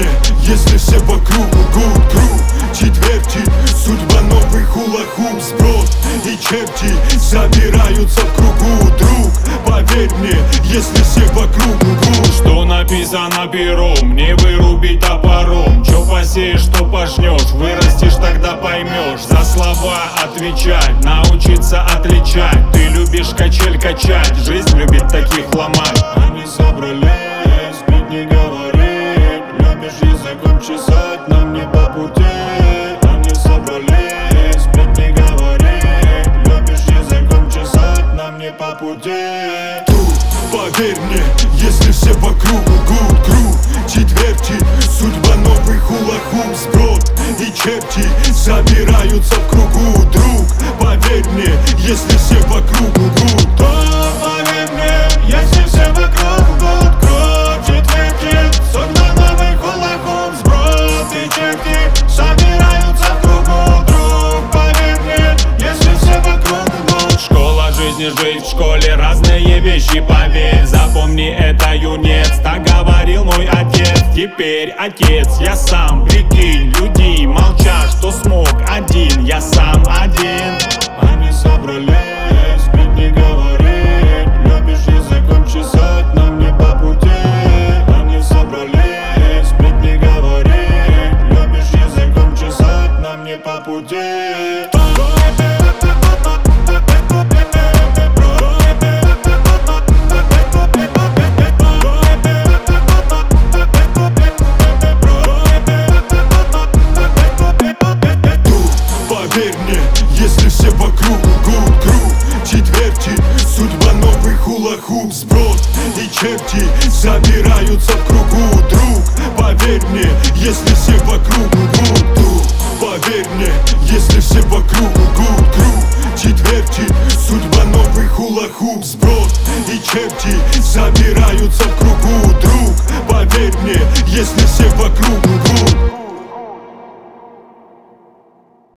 мне, если все вокруг лгут, круг четверти, судьба новый хула-хуп, сброд и черти собираются в кругу, друг. Поверь мне, если все вокруг лгут. Что написано пером, не вырубить топором. Чё посеешь, что пожнешь, вырастешь, тогда поймешь. За слова отвечать, научиться отличать. Ты любишь качель качать, жизнь любит таких ломать. Они собрались, пить не говорить. Любишь языком чесать, нам не по пути. Они собрались, пить не говорить. Любишь языком чесать, нам не по пути. Поверь мне, если все вокруг лгут, круг четверти, судьба новый хула-хуп, сброд и черти собираются в кругу, друг. Поверь мне, если все вокруг лгут. Поверь мне, если все вокруг лгут, круг четверти, судьба новый хула-хуп, сброд и черти собираются в кругу, друг. Поверь мне, если все вокруг лгут. Школа жизни, жить в школе, разные вещи, поверь. Запомни, это юнец, так говорил мой отец. Теперь отец, я сам, прикинь, люди молчат, что смог один, я сам один. Они собрались, пить не говорить. Любишь языком чесать, нам не по пути. Они собрались, пить не говорить. Любишь языком чесать, нам не по пути. Поверь мне, если все вокруг лгут, круг четверти, судьба новый хула-хуп, сброд и черти собираются в кругу, друг. Поверь мне, если все вокруг лгут, друг. Поверь мне, если все вокруг лгут, круг четверти, судьба новый хула-хуп, сброд и черти собираются в кругу, друг. Поверь мне, если все вокруг лгут.